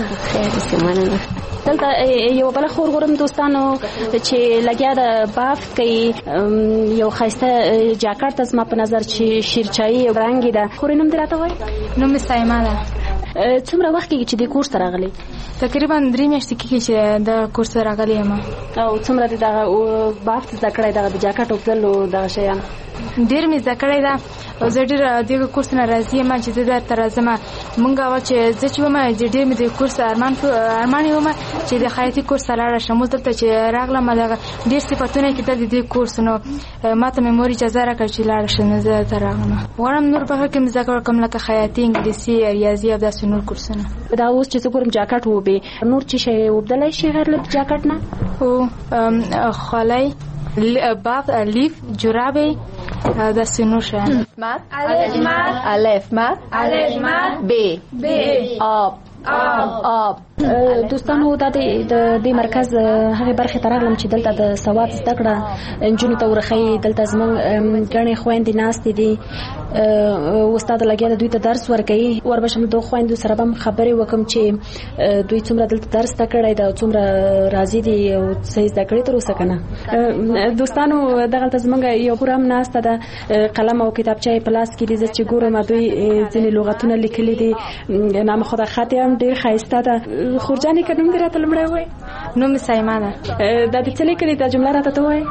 خیر سمانه. دلته یو بل خور ګورم دوستانو چې لګیا د بافت کوي یو خاسته جاکټ ته زما په نظر چې شیرچایي رنګ ده. خورې نوم دې راته وایي؟ نوم مې سایمه ده. څومره وخت کېږي چې دې کورس ته راغلی؟ تقریبا 3 میاشتې کېږي چې د کورس ته راغلی یم. او څومره دې دغه بافت زده کړی دغه د جاکټ اوبدلو دغه شیان؟ ډېر مې زده کړی ده او زه ډېر دغه کورس نه راضي یم چې زه درته راځم. مونږ اول چې زه چې وم ډېر مې د کورس ارمان یې وم چې د خیاطي کورس ته لاړه شم. اوس دلته چې راغلم دغه ډېر صفتونه یې کېدل د دې کورس، نو ما ته مې مور اجازه راکړه چې لاړه شم. زه دلته راغلم. غواړم نور په هر کې مې زده کړه کوم لکه خیاطي، انګلیسي، ریاضي او داسې نور کورسونه. دا اوس چې زه ګورم جاکټ ووبې، نور چې شی وبدلی شي غیر له جاکټ نه؟ هو خولۍ، باب، لیف، جورابې داسې نور شیان. الف مد ب آب دوستانو دا د دې مرکز هغه برخه ترغلم چې دلته د سواد زده کړه انجونو ته ورخی. دلته زمونږ ګڼې خويندې ناستې دي، استاد لګیا د دوی ته درس ورکوي. وربشم دوه خويندو سره هم خبرې وکم چې دوی څومره دلته درس زده کړی دا څومره راضي دي او څه زده کړی تر اوسه کنه. دوستانو دغه زمونږ یو پورم ناسته ده، قلم او کتابچه په لاس کې دي. چې ګورم دوی ځینې لغتونه لیکلي دي، نام خدا خاطر ډېر ښایسته ده. خورجانې که نوم دې راته لومړی وایي؟ نوم مې سایمه ده. دا دې څه لیکلي دا جمله راته ته وایي؟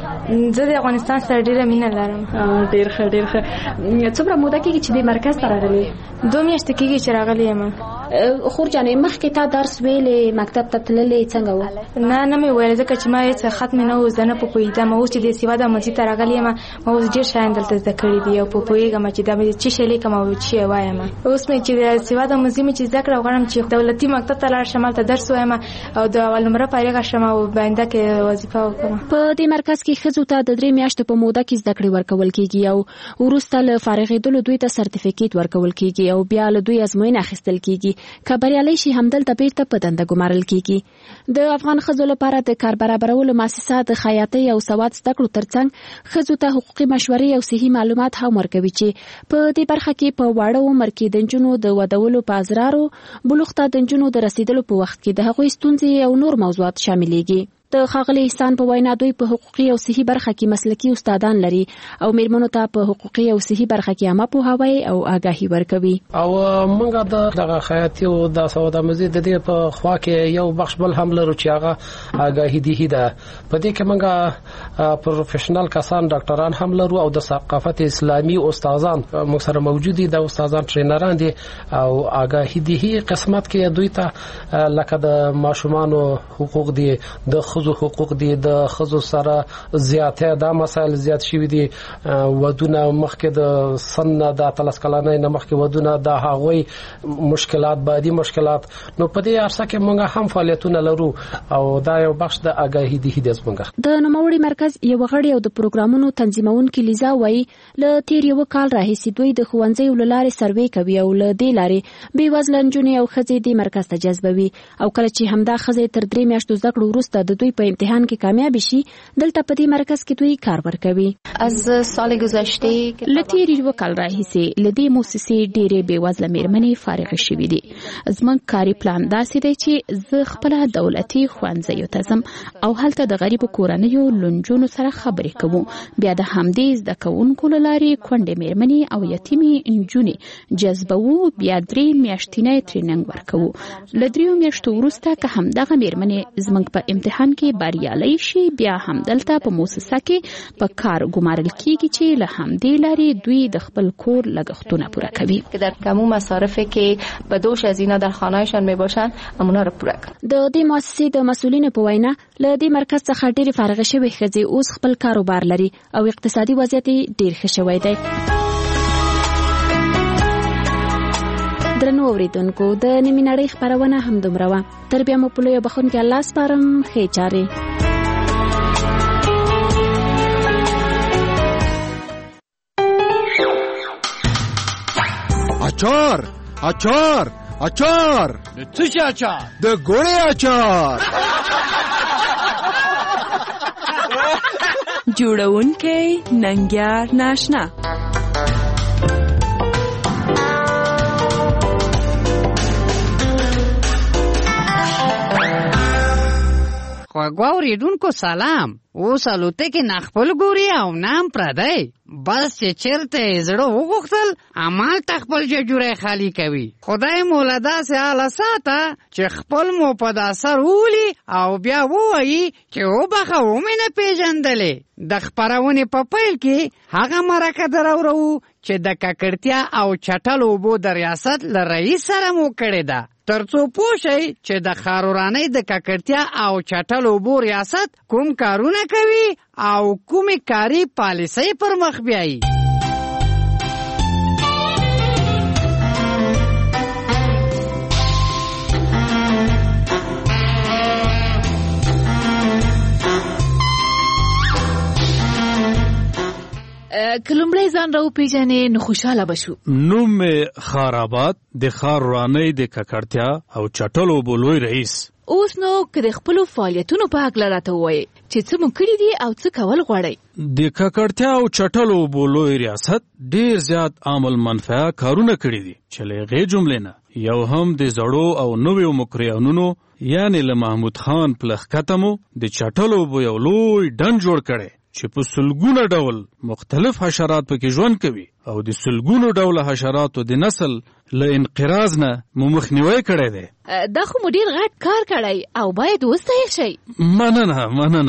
زه د افغانستان سره ډېره مینه لرم. ډېر ښه ډېر ښه. څومره موده کېږي چې دې مرکز ته راغلې؟ 2 میاشتې کېږي چې راغلی یم. خورجانې مخکې تا درس ویلې، مکتب ته تللې، څنګه و؟ نه مې ویل ځکه چې ما هېڅ خط مې نه و زه نه پوهېدم. اوس چې د سواد اموزي ته راغلی یم ما اوس ډېر شیان دلته زده کړي دي او پوهېږم چې دا مې څه شی لیکم او څه یې وایم. اوس مې چې د سواد اموزي مې چې زده کړه غواړم چې دولتي مکتب ته لاړ شم، هلته درس وایم او د اول نمره فارغه شم او په آینده کې وظیفه وکړم. په دې مرکز کې ښځو ته د 3 میاشتو په موده کې زده کړې ورکول کېږي او وروسته له فارغېدلو دوی ته سرتیفیکیټ ورکول کېږي او بیا له دوی ازموینه اخیستل کېږي. که بریالۍ شي همدلته بیرته په دنده ګمارل کېږي. د افغان ښځو لپاره د کار برابرولو مؤسسه د خیاطۍ او سواد زده کړو ترڅنګ ښځو ته حقوقي مشورې او صحي معلومات هم ورکوي چې په دې برخه کې په واړه عمر کې د نجونو د ودولو په ازرارو، بلوغ ته د نجونو د رسیدلو په وخت کې د هغوی ستونزې او نور موضوعات شاملېږي. د ښاغلي احسان په وینا دوی په حقوقي او صحي برخه کې مسلکي استادان لري او میرمنو ته په حقوقي او صحي برخه کې عامه پوهاوی او آګاهي ورکوي. او موږ دغه خیاطي او د سواد مزید د دې په خوا کې یو بخش بل هم لرو چې هغه آګاهي دي ده. په دې کې موږ پروفیشنل کسان ډاکټران هم لرو او د ثقافت اسلامي استادان موږ سره موجود دي. د استادان ټرینران دي او آګاهي دي قسمت کې دوی ته لکه د ماشومانو حقوق دي، د خزو حقوق دي، د خزو سره زیاته دا مسائل زیات شوي دي. ودونه مخکې د سن د 13 کلنۍ نه مخکې ودونه د هغوی مشکلات، بعدي مشکلات. نو په دې عرصه کې موږ هم فعالیتونه لرو او دا یو بخش د آګاهي دي زموږ. د نوموړي مرکز یو غړي او د پروګرامونو تنظیمونکي لیزا وایي له تیر یو کال راهیسې دوی د ښوونځیو له لارې سروې کوي او له دې لارې بې وزله نجونې او ښځې دې مرکز ته جذبوي او کله چې همدا ښځې تر 3 میاشتو زده کړو وروسته د دوی په امتحان کې کامیاب شي دلته په دې مرکز کې دوی کار ورکوي. از سال گذشته لتیر یو کال راهیسې لدې مؤسسې ډېرې بې وزله میرمنې فارغ شوې دي. زموږ کاري پلان داسې دی چې زه خپل دولتي ښوونځیو ته ځم او هلته د غریبو کورنیو لنجونو سره خبرې کوو. بیا د همدې زده کوونکو له لارې کونډې میرمنې او یتیمې نجونې جذبوو. بیا 3 میاشتنی ټریننګ ورکوو. له 3 میاشتو وروسته که همدغه میرمنې زموږ په امتحان کې بریالۍ شي بیا هم دلته په مؤسسه کې په کار ګمارل کېږي چې له همدې لارې دوی د خپل کور لګښتونه پوره کوي. که در کمو مصارفی که به دوش از اینا در خانه‌شان میباشند اونا رو پوره کړي. د دې مؤسسې د مسؤلینو په وینا له دې مرکز څخه ډېری فارغ شوي ښځې اوس خپل کاروبار لري او اقتصادي وضعیت ډېر ښه شوی دی. درنو اوریدونکو د نیمې نړۍ خپرونه همدومره وه. تر بیا مو په لویه بخښونکي الله سپارم. ښې چارې. اچار اچار اچار د څه شي اچار؟ د ګوړې اچار. جوړونکی ننګیار ناشنا. غوږ اورېدونکو سلام. اوس الوتکې نه خپل ګوري او نام پردی. بس چې چېرته یې زړه وغوښتل همالته خپل ججوری خالي کوي. خدای مو له داسې حاله ساته چې خپل مو په دا سر وولي او بیا ووایي چې وبخه ومې نه پېژندلې. د خپرونې په پیل کې هغه مرکه دراورو چې د ککړتیا او چټل اوبو د ریاست له رئیس سره مو کړې ده، ترڅو پوه شئ چې د ښارورانۍ د ککړتیا او چټل اوبو ریاست کوم کارونه کوي او کومې کاري پالیسۍ پر مخ بیایي. کلمړی ځان راو پیژنې نو خوشاله بشو. نوم خاراباد د ښارورانۍ د ککړتیا او چټلو اوبو لوی رئیس. اوس نو که د خپلو فعالیتونو په هکله راته ووایې چې څه مو کړي دي او څه کول غواړئ. د ککړتیا او چټلو اوبو لوی ریاست ډیر زیات عامل منفعه کارونه کړي دي چې له هغې جملې نه یو هم د زړو او نویو مکریانونو یعنې له محمود خان پلخکته مو د چټلو اوبو یو لوی ډنډ جوړ کړی چې په سلګونه ډول مختلف حشرات پکې ژوند کوي او د سلګونو ډوله حشراتو د نسل له انقراض نه مو مخنیوی کړی دی. دا خو مو ډیر غټ کار کړی او باید وستایل شي. مننه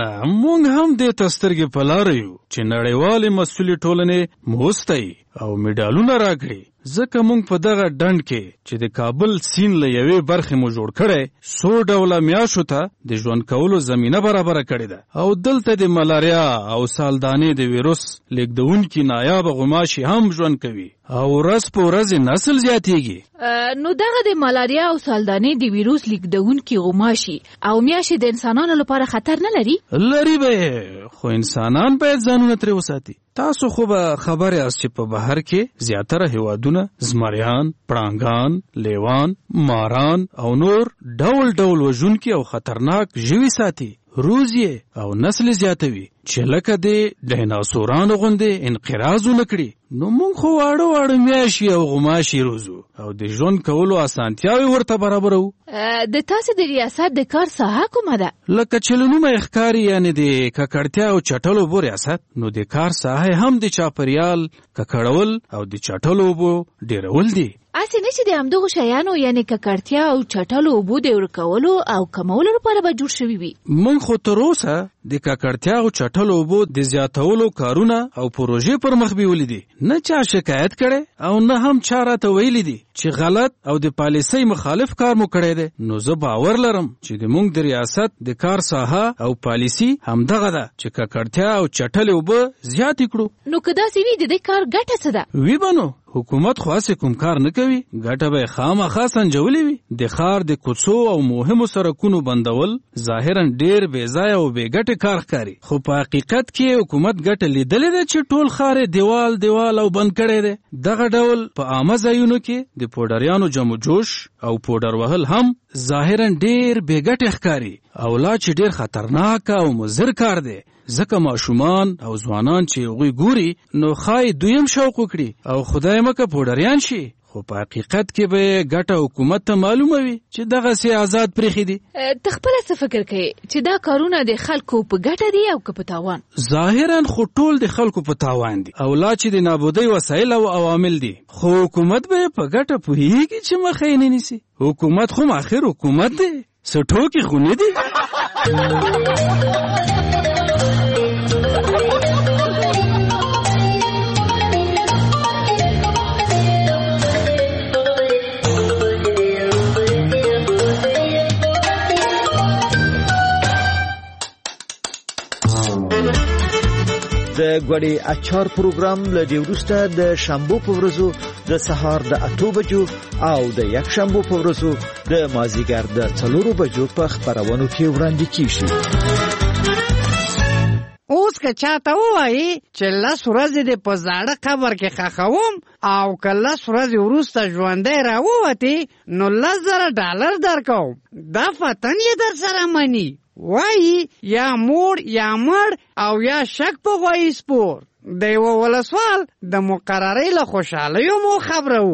موږ هم دې ته سترګې په لاره یو چې نړیوالې مسؤلې ټولنې مو وستایي او میډالونه راکړي، ځکه موږ په دغه ډنډ کې چې د کابل سیند له یوې برخې مو جوړ کړی 100 ډوله میاشو ته د ژوند کولو زمینه برابره کړې ده او دلته د ملاریا او سالدانې د ویروس لیږدونکي نایابه غوماشي هم ژوند کوي او ورځ په ورځ نسل زیاتیږي. نو دغه د ملاریا او سالدانې د ویروس لیږدونکي غوماشي او میاشې د انسانانو لپاره خطر نه لري؟ لري به، خو انسانان باید ځانونه ترې وساتي. تاسو خو به خبر یاست چې په بهر کې زیاتره هیوادونه زمریان، پړانګان، لیوان، ماران او نور ډول ډول وژونکي او خطرناک ژوي ساتي، روزي او نسل زیاتوي چې لکه د ډایناسورانو غوندې انقراض ونه کړي. نو موږ خو واړه میاشي او غوماشي روزو او د ژوند کولو اسانتیاوې ورته برابرو. د تاسې د ریاست د کار ساحه کومه ده؟ لکه چې له نومه یې ښکاري یعنې د ککړتیا او چټلو اوبو ریاست، نو د کار ساحه هم د چاپریال ککړول او د چټلو اوبو ډیرول دي. اسې نه چې د همدغو شیانو یعنې ککړتیا او چټلو اوبو د ورکولو او کمولو لپاره به جوړ شوي وي. موږ خو تر اوسه د ککړتیا او چټلو اوبو د زیاتولو کارونه او پروژې پر مخ بیولې دي. نه چا شکایت کړي او نه هم چا راته ویلي دي چې غلط او د پالیسۍ مخالف کار مو کړی دی. نو زه باور لرم چې د موږ د ریاست د کار ساحه او پالیسي همدغه ده چې ککړتیا او چټلې اوبه زیاتې کړو. نو که داسې وي د دې کار ګټه څه ده؟ وی بنو حکومت خو هسې کوم کار نه کوي، ګټه به یې خامخا سنجولې وي. د ښار د کوڅو او مهمو سړکونو بندول ظاهرا ډېر بې ځایه او بې ګټې کار ښکاري، خو په حقیقت کې حکومت ګټه لیدلې ده چې ټول ښار یې دیوال او بند کړی دی. دغه ډول په عامه ځایونو کې د پوډریانو جمع جوش او پوډر وهل هم ظاهرا ډېر بې ګټې ښکاري او لا چې ډېر خطرناک او مضر کار دی. ځکه ماشومان او ځوانان چې هغوی ګوري نو ښایي دویم شوق وکړي او خدای مکه پوډریان شي، خو په حقیقت کې به ګټه حکومت ته معلومه وي چې دغسې آزاد پرېښي دي. ته خپله څه فکر کوې چې دا کارونه د خلکو په ګټه دي او که په تاوان؟ ظاهرا خو ټول د خلکو په تاوان دي او لا چې د نابودۍ وسایل او عوامل دي، خو حکومت به په ګټه پوهېږي چې مخه یې نه نیسي. حکومت خو آخر حکومت دی، څه ټوکې خو نه دي. د غوړي اچار پروګرام له دې وروسته د شنبه په ورځو د سهار د 8 بجو او د یک شنبه په ورځو د مازیګر د 4 بجو په خبرونو کې وړاندې کیږي. اوس که چاته ووایي چې 10 ورځې د په زاړه قبر کې خښوم او که 10 ورځې وروسته ژوندی راووتې نو $10,000 درکوم، دا فتن یې در سره مني. وایي یا موړ یا مړ او یا شک په غوایي سپور. د یوه ولسوال د مقررۍ له خوشحالیو مو خبرو.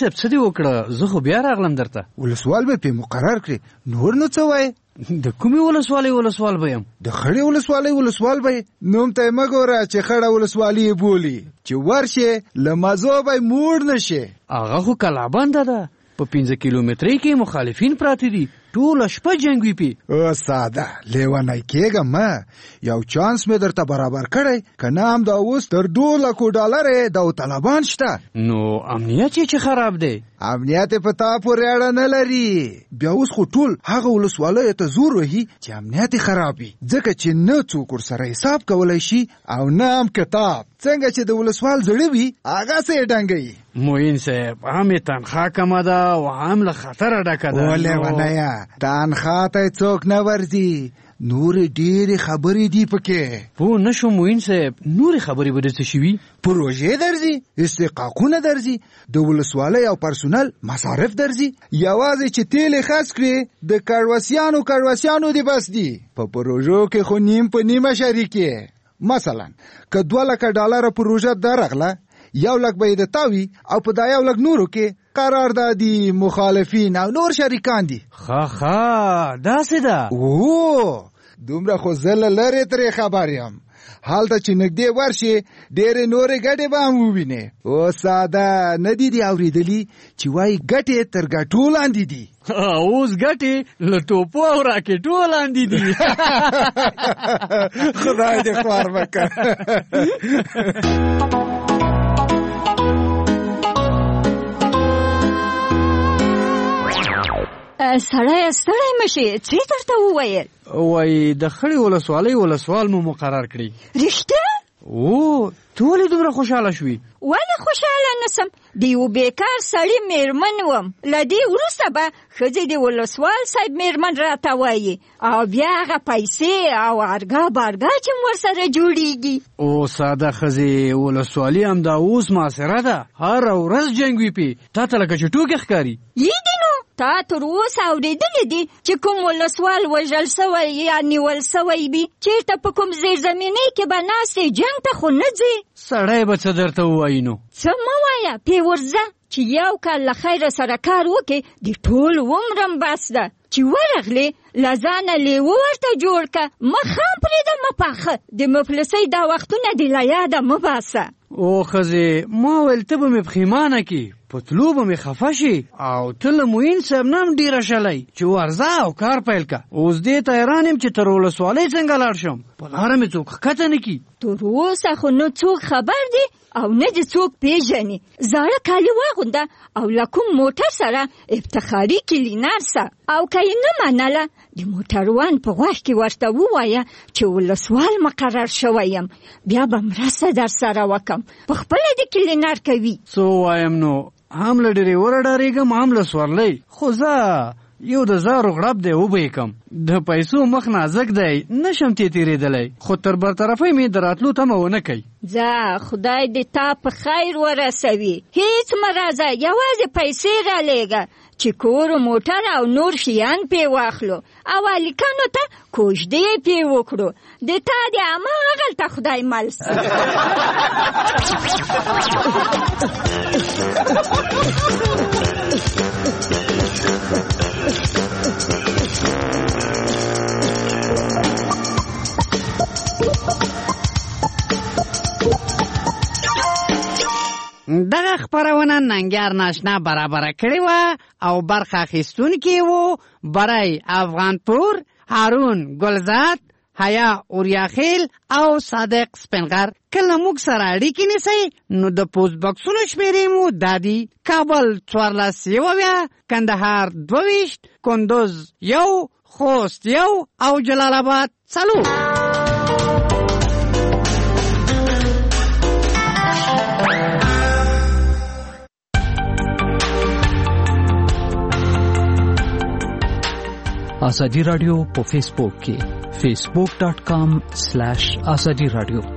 صاحب څه دی وکړه زه خو بیا راغلم درته ولسوال به په مقرر کړي نور نو څه وای د کومي ولسوال به يم د خړې ولسوال به نوم ته مګوره چې خړه ولسوالي بولی چې ورشه لمازو به موړ نشه هغه خو کلابند ده په 15 کیلومترۍ کې مخالفین پراته دي ټول شپه جنگ وی پی او ساده لیوانای کېګم یو چانس مې درته برابر کړی کنه هم دا اوس تر 2 لک ډالر د طالبان شته نو امنیت چې خراب دی امنیت په تا پورې اړه نه لري بیا اوس خو ټول هغه ولسوالۍ ته زور وهي چې امنیت خرابي ځکه چې نه څوک سره حساب کولای شي او نه هم کتاب څنګه چې د ولسوال زړه وي هغه سه ډنګي موین صاحب هم تنخوا کمه ده او هم له خطر ډکه ده ولې ونیا تنخوا ته څوک نه ورځي نور ډېر خبرې دی پکې پو نشو موین صاحب نور خبرې به څه شي پروژې درځي استحقاقونه درځي د ولسوالۍ او پرسونل مصارف درځي یوازې چې تیل خاص کړي د کارواسیانو دی بس دی په پروژو کې خو نیم په نیمه شریکي مثلا که 2 لک ډالر پروژه درغله 1 لک به د تاوی او په دا 1 لک نورو کې قراردادي مخالفین او نور شریکان دي خا داسې ده او دومره خو زله لري ترې خبر یم حالته چې نږدې ورشي ډېرې نورې ګټې به هم ووینې او ساده نه دي اورېدلي چې وایي ګټې تر ګټو لاندې دي اوس ګټې له ټوپو او راکټو لاندې دي خدای دې خوار وکړه سړی ستړی مشي څه درته وویل وای د خړې ولسوال مو مقرر کړی رښتیا او ټول دومره خوشاله شوي ولې خوشاله نسم د یو بیکار سړی میرمن وم لدی وروسته به ښځې د ولسوال صاحب میرمن راته وایي او بیا هغه پیسې او ارګا چې ورسره جوړیږي او ساده ښځې ولسوالي هم دا اوس معاصره ده هر ورځ جنګ وي پی تا ته لکه چې ټوکې ښکاري تا تر اوسه اورېدلې دي چې کوم ولسوال وژل سوی یا نیول سوی وي چېرته په کوم زیرزمینۍ کې به ناستې جنګ ته خو نه ځې سړی به څه درته ووایي نو څه مه وایه پې ورځه چې یو کال له خیره سره کار وکړې د ټول عمرم بس ده چې ورغلې له ځانه لیوه ورته جوړ که مخ هم پرېږده مه پاخه د مفلسۍ دا وختونه د له یاده مه باسه او ښځې ما ویل ته به مې پښیمانه کړي په تلو به مې خفه شي او ته له معین صاحب نه هم ډېره شلی چې ورځه او کار پیل که اوس دې ته حیران یم چې تر ولسوالۍ څنګه لاړ شم په لاره مې څوک ښکته نه کړي تر اوسه خو نه څوک خبر دی او نه دې څوک پیژني زاړه کالي واغونده او له کوم موټر سره افتخاري کلینر سه او که یې نه منله د موټروان په غوږ کې ورته ووایه چې ولسوال مقرر شوی یم بیا به مرسته در سره وکم په خپله د کلینر کوي څه ووایم نو هم له ډریوره ډارېږم هم له سورلۍ خو زه یو د زارو غړپ دی وبه کم د پیسو مخ نازک دی نشم تیریدلی خو تر برطرفۍ مې د راتلو تمه ونه کوي ځه خدای دې تا په خیر ورسوي هیڅ مه راځه یوازې پیسې رالیږه چې کور موټر او نور شیان پې واخلو او الیکانو ته کوژدې پې وکړو د تا د هماغلته خدای مل سي دغه خپرونه ننګیار ناشنا برابره کړې وه او برخه اخیستونکي وو برای افغانپور هارون ګلزاد حیا اوریاخیل او صادق سپنغر کله موږ سره اړیکې نیسئ نو د پوسټ بکسونو شمېرې مو دا دي کابل 14 کندهار 22 کندوز 1 خوست 1 او جلال آباد 4 आजादी रेडियो په فیسبوک کې facebook.com/azadi radio